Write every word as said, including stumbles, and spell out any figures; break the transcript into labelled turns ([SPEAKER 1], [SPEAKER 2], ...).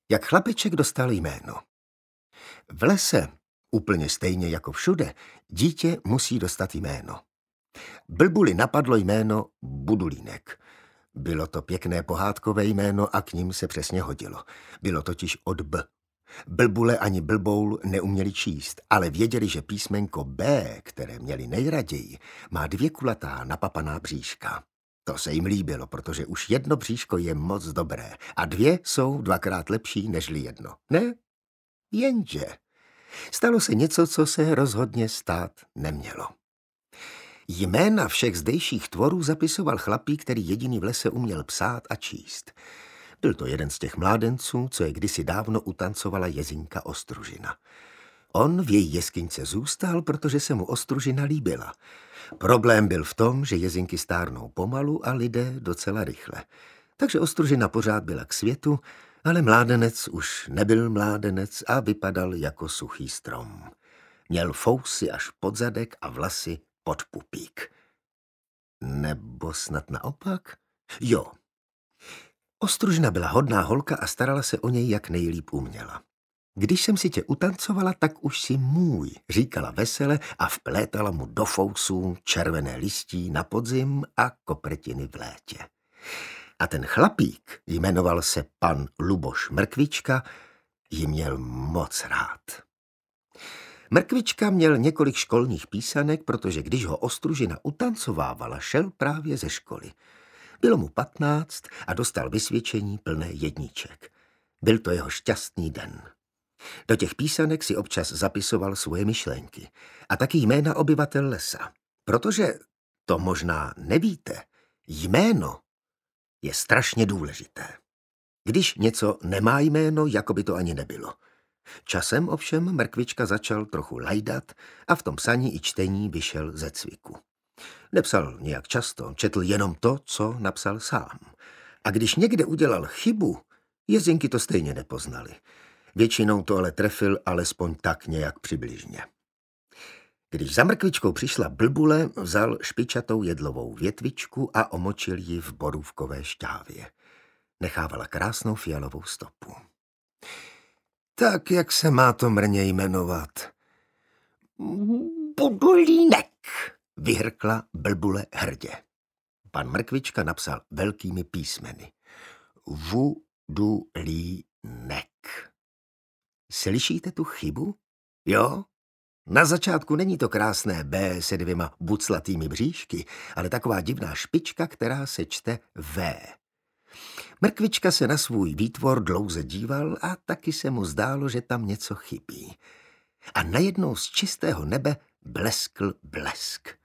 [SPEAKER 1] Jak chlapeček dostal jméno. V lese, úplně stejně jako všude, dítě musí dostat jméno. Blbuli napadlo jméno Budulínek. Bylo to pěkné pohádkové jméno a k ním se přesně hodilo. Bylo totiž od B. Blbule ani blboul neuměli číst, ale věděli, že písmenko B, které měli nejraději, má dvě kulatá napapaná bříška. To se jim líbilo, protože už jedno bříško je moc dobré a dvě jsou dvakrát lepší nežli jedno. Ne? Jenže stalo se něco, co se rozhodně stát nemělo. Jména všech zdejších tvorů zapisoval chlapík, který jediný v lese uměl psát a číst. Byl to jeden z těch mládenců, co je kdysi dávno utancovala Jezinka Ostružina. On v její jeskyňce zůstal, protože se mu Ostružina líbila. Problém byl v tom, že Jezinky stárnou pomalu a lidé docela rychle. Takže Ostružina pořád byla k světu, ale mládenec už nebyl mládenec a vypadal jako suchý strom. Měl fousy až pod zadek a vlasy pod pupík. Nebo snad naopak? Jo. Ostružina byla hodná holka a starala se o něj, jak nejlíp uměla. Když jsem si tě utancovala, tak už si můj, říkala vesele a vplétala mu do fousů červené listí na podzim a kopretiny v létě. A ten chlapík, jmenoval se pan Luboš Mrkvička, ji měl moc rád. Mrkvička měl několik školních písanek, protože když ho Ostružina utancovávala, šel právě ze školy. Bylo mu patnáct a dostal vysvědčení plné jedniček. Byl to jeho šťastný den. Do těch písanek si občas zapisoval svoje myšlenky a taky jména obyvatel lesa. Protože, to možná nevíte, jméno je strašně důležité. Když něco nemá jméno, jako by to ani nebylo. Časem ovšem Mrkvička začal trochu lajdat a v tom psaní i čtení vyšel ze cviku. Nepsal nějak často, četl jenom to, co napsal sám. A když někde udělal chybu, Jezinky to stejně nepoznali. Většinou to ale trefil alespoň tak nějak přibližně. Když za Mrkvičkou přišla Blbule, vzal špičatou jedlovou větvičku a omočil ji v borůvkové šťávě. Nechávala krásnou fialovou stopu. Tak, jak se má to mrně jmenovat? Budulínek, vyhrkla Blbule hrdě. Pan Mrkvička napsal velkými písmeny. Vudulínek. Slyšíte tu chybu? Jo? Na začátku není to krásné B se dvěma buclatými bříšky, ale taková divná špička, která se čte V. Mrkvička se na svůj výtvor dlouze díval a taky se mu zdálo, že tam něco chybí. A najednou z čistého nebe bleskl blesk.